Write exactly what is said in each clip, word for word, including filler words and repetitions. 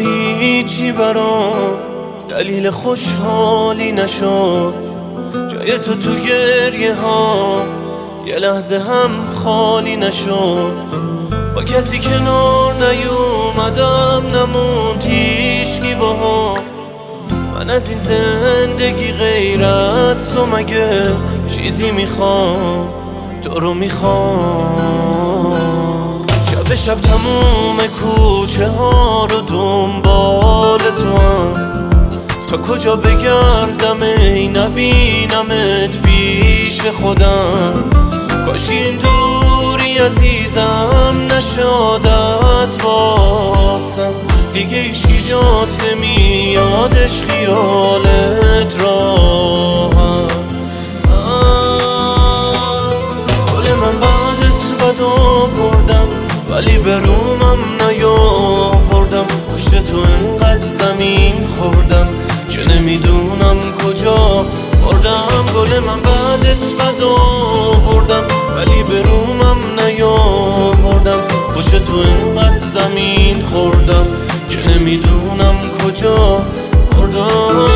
هیچی برام دلیل خوشحالی نشد، جای تو تو گریه ها یه لحظه هم خالی نشد. با کسی کنار نیومدم نموند هیچکی باها، من از این زندگی غیر از تو مگه چیزی میخوام؟ تو رو میخوام. شب شب تموم کوچه ها رو دنبال تو هم، تا کجا بگردم ای نبینمت پیش خودم. کاش این دوری عزیزم نشه عادت واسم، دیگه ایشکی جات نمیادش خیالت راحت. گل من بعدت بد آوردم ولی برومم نیاوردم، پشت تو انقدر زمین خوردم که نمیدونم کجا بردم. گل من بعدت بد آوردم ولی برومم نیاوردم، پشت تو انقدر زمین خوردم که نمیدونم کجا بردم.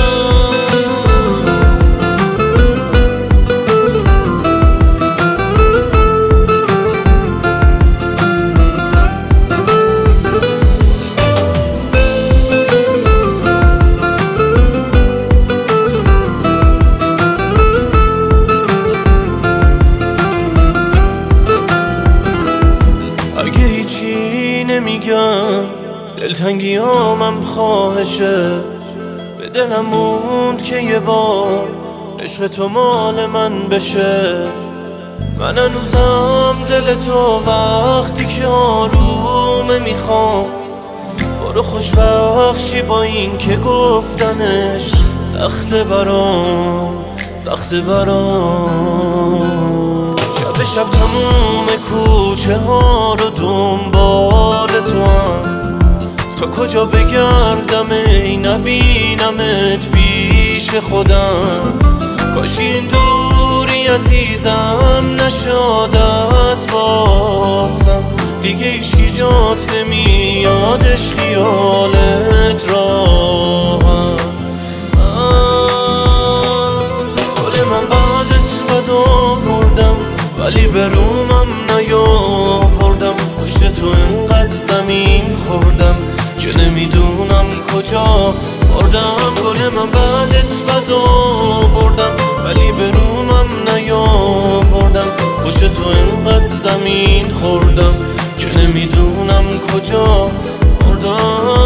اگه هیچی نمیگم دلتنگی هامم خواهشه، به دلم موند که یه بار عشق تو مال من بشه. من هنوزم دل تو وقتی که آرومه میخوام، برو خوشبخشی با این که گفتنش سخته برام، سخته برام. شب شب تموم کوچه ها رو دنبال تو هم، تا کجا بگردم ای نبینمت پیش خودم. کاش این دوری عزیزم نشه عادت واسم، دیگه ایشکی جات نمیادش خیالت راحت. گل من بعدت بد آوردم ولی برومم نیاوردم، پشت تو انقدر زمین خوردم که نمیدونم کجا بردم. گل من بعدت بد آوردم ولی برومم نیاوردم، پشت تو انقدر زمین خوردم که نمیدونم کجا بردم.